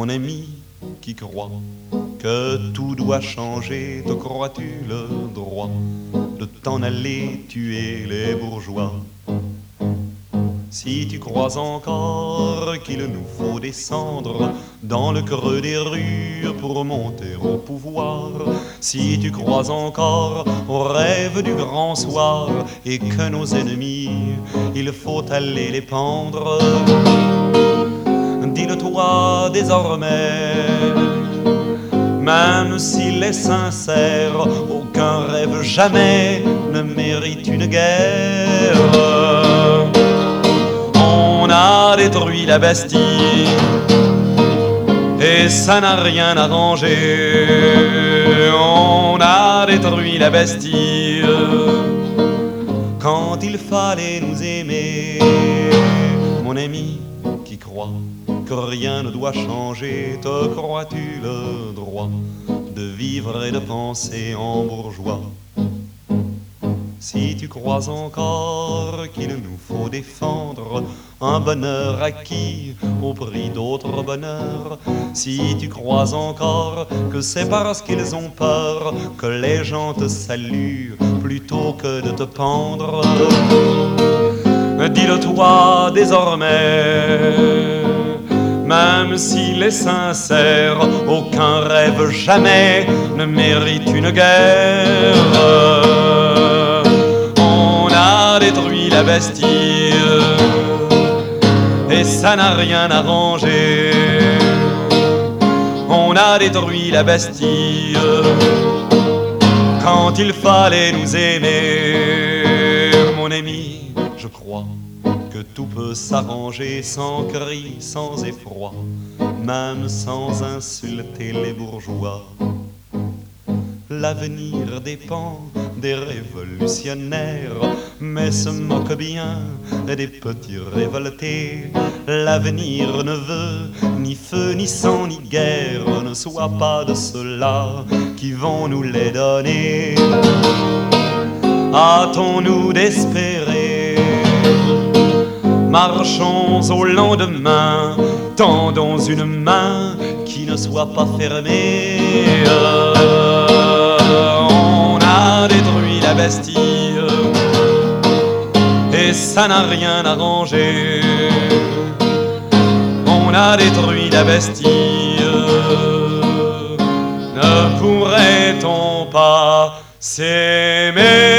mon ami qui croit que tout doit changer, te crois-tu le droit de t'en aller tuer les bourgeois? Si tu crois encore qu'il nous faut descendre dans le creux des rues pour monter au pouvoir, si tu crois encore au rêve du grand soir et que nos ennemis, il faut aller les pendre, dis-le-toi désormais, même s'il est sincère, aucun rêve jamais ne mérite une guerre. On a détruit la Bastille et ça n'a rien arrangé. On a détruit la Bastille quand il fallait nous aimer. Mon ami qui croit que rien ne doit changer, te crois-tu le droit de vivre et de penser en bourgeois? Si tu crois encore qu'il nous faut défendre un bonheur acquis au prix d'autres bonheurs, si tu crois encore que c'est parce qu'ils ont peur que les gens te saluent plutôt que de te pendre, dis-le-toi désormais, même s'il est sincère, aucun rêve jamais ne mérite une guerre. On a détruit la Bastille et ça n'a rien arrangé. On a détruit la Bastille quand il fallait nous aimer. Mon ami, je crois que tout peut s'arranger sans cri, sans effroi, même sans insulter les bourgeois. L'avenir dépend des révolutionnaires, mais se moque bien des petits révoltés. L'avenir ne veut ni feu, ni sang, ni guerre, ne sois pas de ceux-là qui vont nous les donner. Hâtons-nous d'espérer, marchons au lendemain, tendons une main qui ne soit pas fermée. On a détruit la Bastille et ça n'a rien arrangé. On a détruit la Bastille, ne pourrait-on pas s'aimer?